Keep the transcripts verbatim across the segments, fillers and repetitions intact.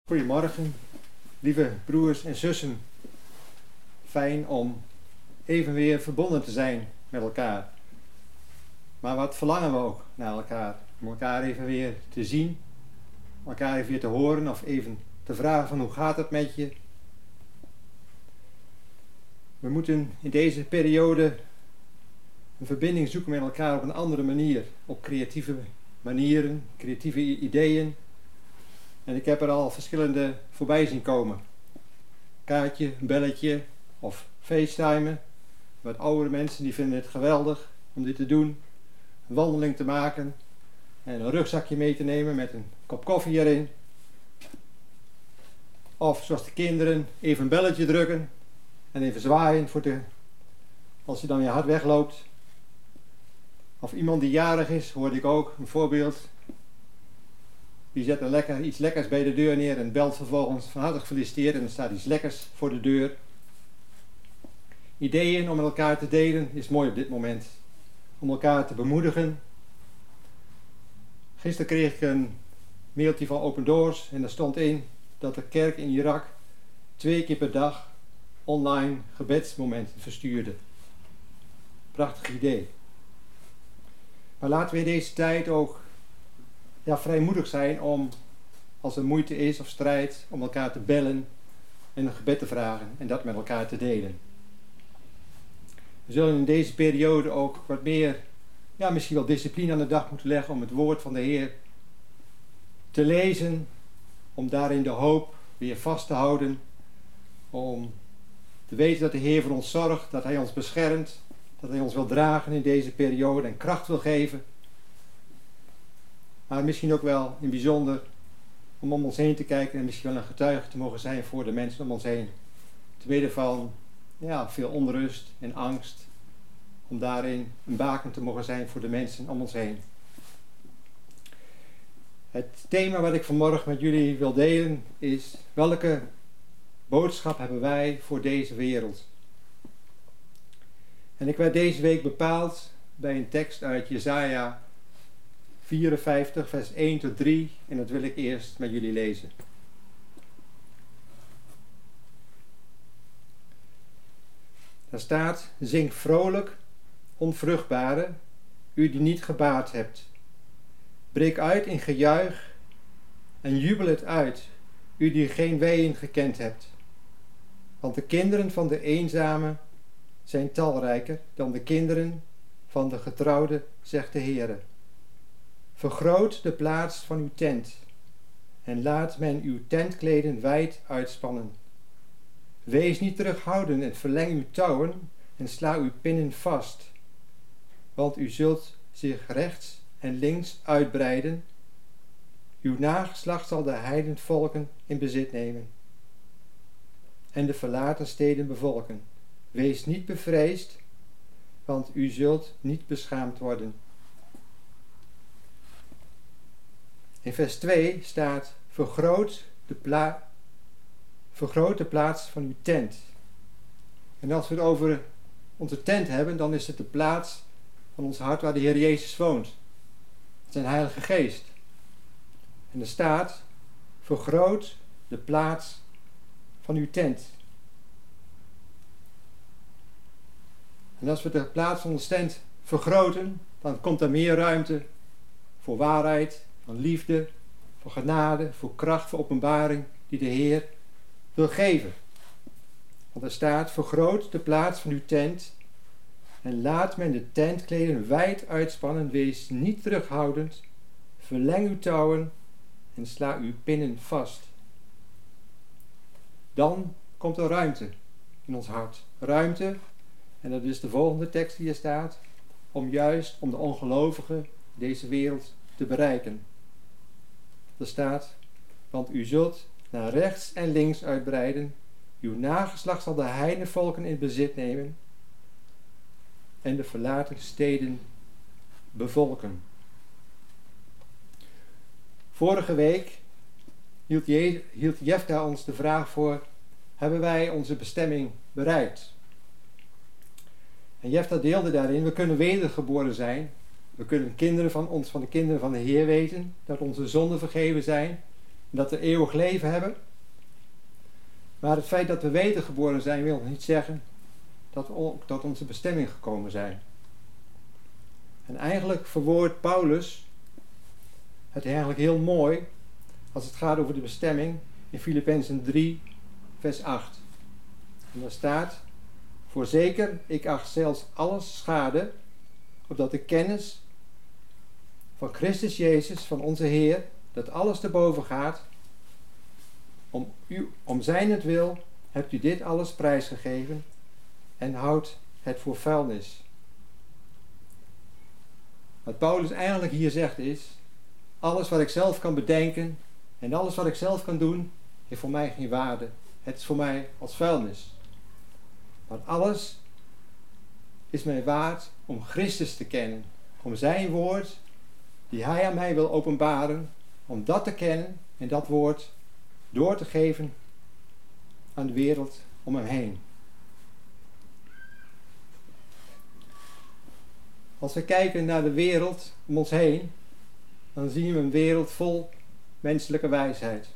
Goedemorgen, lieve broers en zussen. Fijn om even weer verbonden te zijn met elkaar. Maar wat verlangen we ook naar elkaar? Om elkaar even weer te zien, om elkaar even weer te horen of even te vragen van hoe gaat het met je? We moeten in deze periode een verbinding zoeken met elkaar op een andere manier, op creatieve manieren, creatieve ideeën. En ik heb er al verschillende voorbij zien komen. Kaartje, een belletje of facetimen. Wat oudere mensen die vinden het geweldig om dit te doen. Een wandeling te maken. En een rugzakje mee te nemen met een kop koffie erin. Of zoals de kinderen even een belletje drukken. En even zwaaien voor de, als je dan weer hard wegloopt. Of iemand die jarig is, hoorde ik ook een voorbeeld. Die zet er lekker, iets lekkers bij de deur neer en belt vervolgens van harte gefeliciteerd en er staat iets lekkers voor de deur. Ideeën om met elkaar te delen is mooi op dit moment. Om elkaar te bemoedigen. Gisteren kreeg ik een mailtje van Open Doors en daar stond in dat de kerk in Irak twee keer per dag online gebedsmomenten verstuurde. Prachtig idee. Maar laten we in deze tijd ook ja, vrijmoedig zijn om, als er moeite is of strijd, om elkaar te bellen en een gebed te vragen en dat met elkaar te delen. We zullen in deze periode ook wat meer, ja, misschien wel discipline aan de dag moeten leggen om het woord van de Heer te lezen, om daarin de hoop weer vast te houden, om te weten dat de Heer voor ons zorgt, dat Hij ons beschermt, dat Hij ons wil dragen in deze periode en kracht wil geven. Maar misschien ook wel in bijzonder om om ons heen te kijken en misschien wel een getuige te mogen zijn voor de mensen om ons heen. Te midden van ja, veel onrust en angst. Om daarin een baken te mogen zijn voor de mensen om ons heen. Het thema wat ik vanmorgen met jullie wil delen is: welke boodschap hebben wij voor deze wereld? En ik werd deze week bepaald bij een tekst uit Jesaja vierenvijftig, vers één tot drie, en dat wil ik eerst met jullie lezen. Daar staat: zing vrolijk, onvruchtbare, u die niet gebaard hebt. Breek uit in gejuich en jubel het uit, u die geen weeën gekend hebt. Want de kinderen van de eenzame zijn talrijker dan de kinderen van de getrouwde, zegt de Heere. Vergroot de plaats van uw tent en laat men uw tentkleden wijd uitspannen. Wees niet terughoudend en verleng uw touwen en sla uw pinnen vast, want u zult zich rechts en links uitbreiden. Uw nageslacht zal de heidenvolken in bezit nemen en de verlaten steden bevolken. Wees niet bevreesd, want u zult niet beschaamd worden. In vers twee staat: vergroot de, pla- vergroot de plaats van uw tent. En als we het over onze tent hebben, dan is het de plaats van ons hart waar de Heer Jezus woont. Zijn Heilige Geest. En er staat: vergroot de plaats van uw tent. En als we de plaats van onze tent vergroten, dan komt er meer ruimte voor waarheid, van liefde, voor genade, voor kracht, voor openbaring die de Heer wil geven. Want er staat: vergroot de plaats van uw tent en laat men de tentkleden wijd uitspannen. Wees niet terughoudend, verleng uw touwen en sla uw pinnen vast. Dan komt er ruimte in ons hart. Ruimte, en dat is de volgende tekst die er staat, om juist om de ongelovigen deze wereld te bereiken. Er staat: want u zult naar rechts en links uitbreiden, uw nageslacht zal de heidenvolken in bezit nemen en de verlaten steden bevolken. Vorige week hield, Je- hield Jefta ons de vraag voor: hebben wij onze bestemming bereikt? En Jefta deelde daarin: we kunnen wedergeboren zijn. We kunnen kinderen van ons, van de kinderen van de Heer weten, dat onze zonden vergeven zijn. en dat we eeuwig leven hebben. Maar het feit dat we wedergeboren zijn wil nog niet zeggen dat we ook tot onze bestemming gekomen zijn. En eigenlijk verwoordt Paulus het eigenlijk heel mooi als het gaat over de bestemming in Filippenzen drie, vers acht. En daar staat: voorzeker, ik acht zelfs alles schade, opdat de kennis van Christus Jezus, van onze Heer, dat alles te boven gaat, om, u, om zijnentwil hebt u dit alles prijsgegeven en houdt het voor vuilnis. Wat Paulus eigenlijk hier zegt is: alles wat ik zelf kan bedenken en alles wat ik zelf kan doen, heeft voor mij geen waarde. Het is voor mij als vuilnis. Maar alles is mij waard om Christus te kennen. Om zijn woord, die hij aan mij wil openbaren, om dat te kennen en dat woord door te geven aan de wereld om hem heen. Als we kijken naar de wereld om ons heen, dan zien we een wereld vol menselijke wijsheid.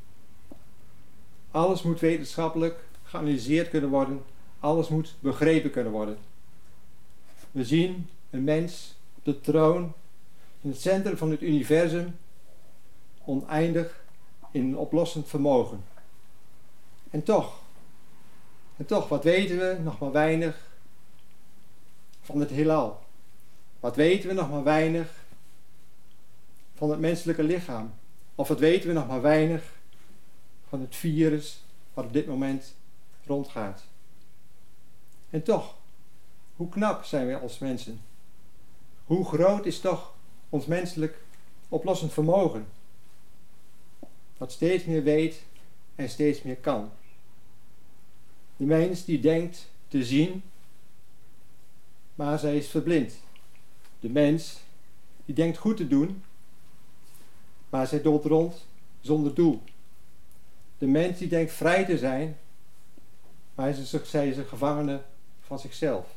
Alles moet wetenschappelijk geanalyseerd kunnen worden. Alles moet begrepen kunnen worden. We zien een mens op de troon in het centrum van het universum, oneindig in een oplossend vermogen. En toch, en toch, wat weten we nog maar weinig van het heelal? Wat weten we nog maar weinig van het menselijke lichaam? Of wat weten we nog maar weinig van het virus wat op dit moment rondgaat? En toch, hoe knap zijn we als mensen? Hoe groot is toch ons menselijk oplossend vermogen? Dat steeds meer weet en steeds meer kan. De mens die denkt te zien, maar zij is verblind. De mens die denkt goed te doen, maar zij dolt rond zonder doel. De mens die denkt vrij te zijn, maar zij is een gevangene van zichzelf.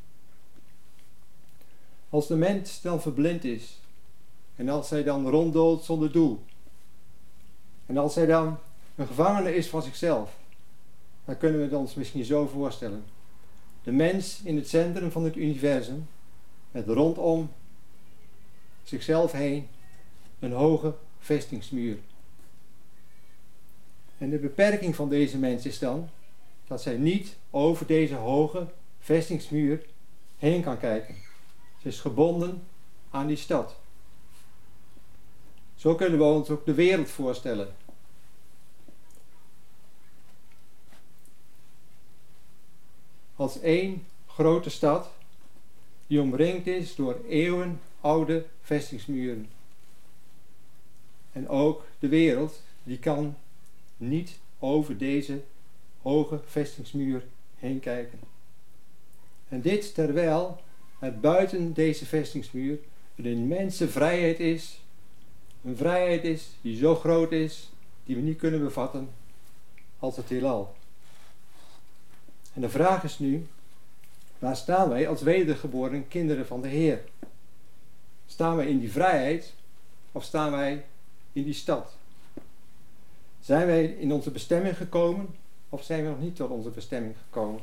Als de mens dan verblind is, en als zij dan ronddolt zonder doel, en als zij dan een gevangene is van zichzelf, dan kunnen we het ons misschien zo voorstellen. De mens in het centrum van het universum, met rondom zichzelf heen een hoge vestingsmuur. En de beperking van deze mens is dan dat zij niet over deze hoge vestingsmuur heen kan kijken. Ze is gebonden aan die stad. Zo kunnen we ons ook de wereld voorstellen. Als één grote stad die omringd is door eeuwenoude vestingsmuren. En ook de wereld, die kan niet over deze hoge vestingsmuur heen kijken. En dit terwijl er buiten deze vestingsmuur een immense vrijheid is. Een vrijheid is die zo groot is, die we niet kunnen bevatten als het heelal. En de vraag is nu, waar staan wij als wedergeboren kinderen van de Heer? Staan wij in die vrijheid of staan wij in die stad? Zijn wij in onze bestemming gekomen of zijn we nog niet tot onze bestemming gekomen?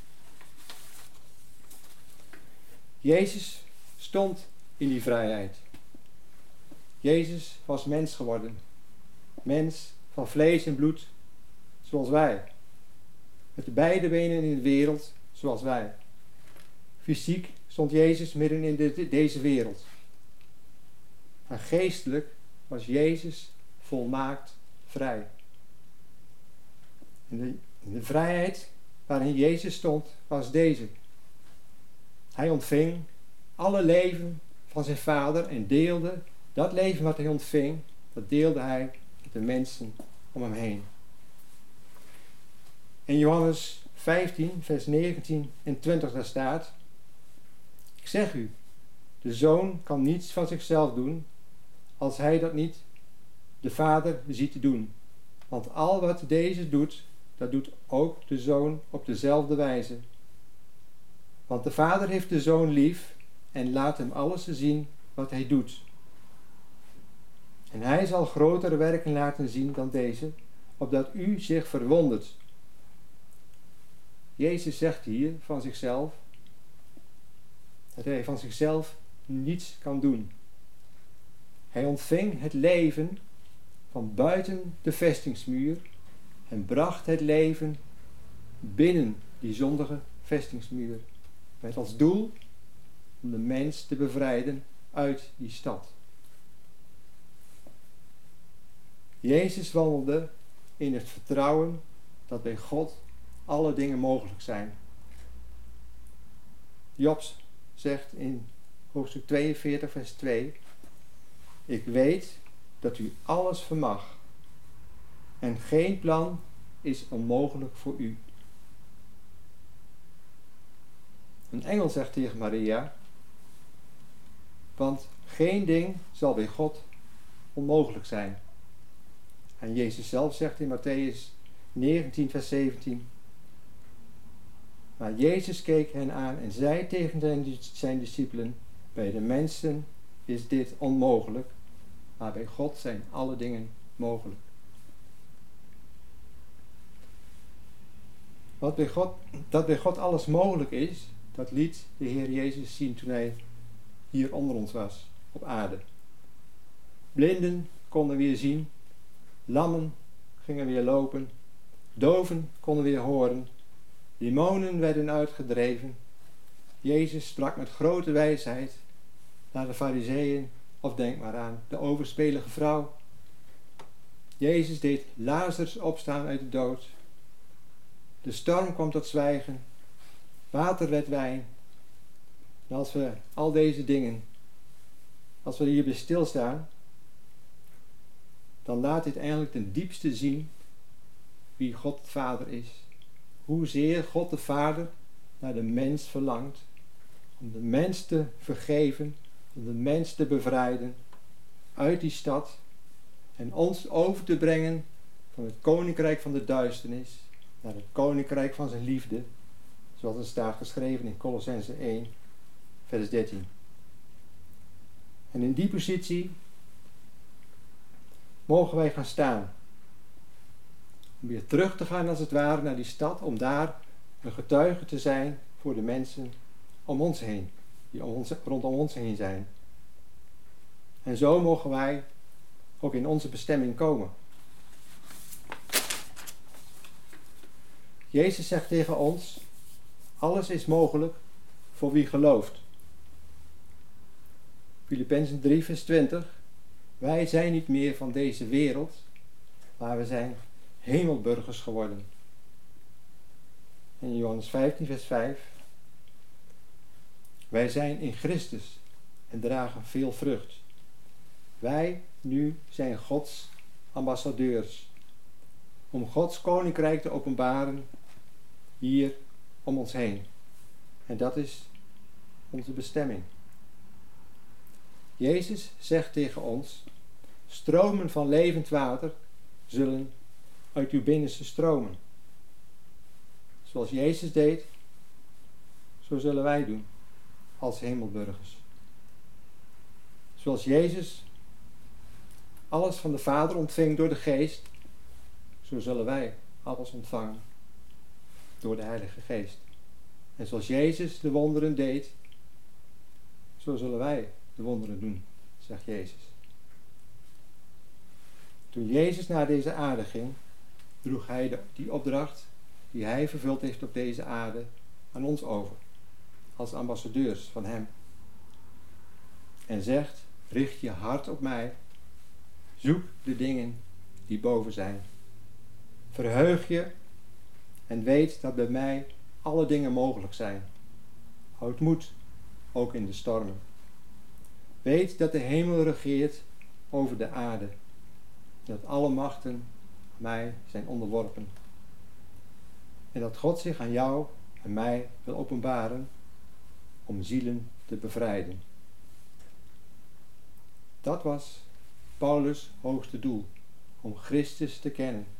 Jezus stond in die vrijheid. Jezus was mens geworden. Mens van vlees en bloed, zoals wij. Met de beide benen in de wereld, zoals wij. Fysiek stond Jezus midden in de, deze wereld. Maar geestelijk was Jezus volmaakt vrij. En de, en de vrijheid waarin Jezus stond, was deze. Hij ontving alle leven van zijn Vader en deelde dat leven wat hij ontving, dat deelde hij met de mensen om hem heen. In Johannes vijftien, vers negentien en twintig daar staat: ik zeg u, de Zoon kan niets van zichzelf doen, als hij dat niet de Vader ziet te doen. Want al wat deze doet, dat doet ook de Zoon op dezelfde wijze. Want de Vader heeft de Zoon lief en laat hem alles zien wat hij doet. En hij zal grotere werken laten zien dan deze, opdat u zich verwondert. Jezus zegt hier van zichzelf dat hij van zichzelf niets kan doen. Hij ontving het leven van buiten de vestingsmuur en bracht het leven binnen die zondige vestingsmuur, met als doel om de mens te bevrijden uit die stad. Jezus wandelde in het vertrouwen dat bij God alle dingen mogelijk zijn. Jobs zegt in hoofdstuk tweeënveertig vers twee: ik weet dat u alles vermag en geen plan is onmogelijk voor u. Een engel zegt tegen Maria: want geen ding zal bij God onmogelijk zijn. En Jezus zelf zegt in Matthäus negentien vers zeventien: maar Jezus keek hen aan en zei tegen zijn discipelen: bij de mensen is dit onmogelijk, maar bij God zijn alle dingen mogelijk. Wat bij God, dat bij God alles mogelijk is, dat liet de Heer Jezus zien toen hij hier onder ons was, op aarde. Blinden konden weer zien, lammen gingen weer lopen, doven konden weer horen, demonen werden uitgedreven. Jezus sprak met grote wijsheid naar de Farizeeën, of denk maar aan de overspelige vrouw. Jezus deed Lazarus opstaan uit de dood. De storm kwam tot zwijgen, water werd wijn. En als we al deze dingen, als we hierbij stilstaan, dan laat dit eigenlijk ten diepste zien wie God de Vader is. Hoezeer God de Vader naar de mens verlangt, om de mens te vergeven, om de mens te bevrijden uit die stad en ons over te brengen van het koninkrijk van de duisternis naar het koninkrijk van zijn liefde, zoals het staat geschreven in Kolossenzen één vers dertien. En in die positie mogen wij gaan staan, om weer terug te gaan als het ware naar die stad, om daar een getuige te zijn voor de mensen om ons heen, die om ons, rondom ons heen zijn. En zo mogen wij ook in onze bestemming komen. Jezus zegt tegen ons: alles is mogelijk voor wie gelooft. Filippenzen drie vers twintig: wij zijn niet meer van deze wereld, maar we zijn hemelburgers geworden. En Johannes vijftien vers vijf: wij zijn in Christus en dragen veel vrucht. Wij nu zijn Gods ambassadeurs, om Gods koninkrijk te openbaren hier om ons heen. En dat is onze bestemming. Jezus zegt tegen ons: stromen van levend water zullen uit uw binnenste stromen. Zoals Jezus deed, zo zullen wij doen als hemelburgers. Zoals Jezus alles van de Vader ontving door de Geest, zo zullen wij alles ontvangen door de Heilige Geest. En zoals Jezus de wonderen deed, zo zullen wij de wonderen doen, zegt Jezus. Toen Jezus naar deze aarde ging, droeg hij de, die opdracht die hij vervuld heeft op deze aarde aan ons over, als ambassadeurs van hem. En zegt: richt je hart op mij, zoek de dingen die boven zijn. Verheug je en weet dat bij mij alle dingen mogelijk zijn. Houd moed, ook in de stormen. Weet dat de hemel regeert over de aarde, dat alle machten mij zijn onderworpen. En dat God zich aan jou en mij wil openbaren om zielen te bevrijden. Dat was Paulus' hoogste doel, om Christus te kennen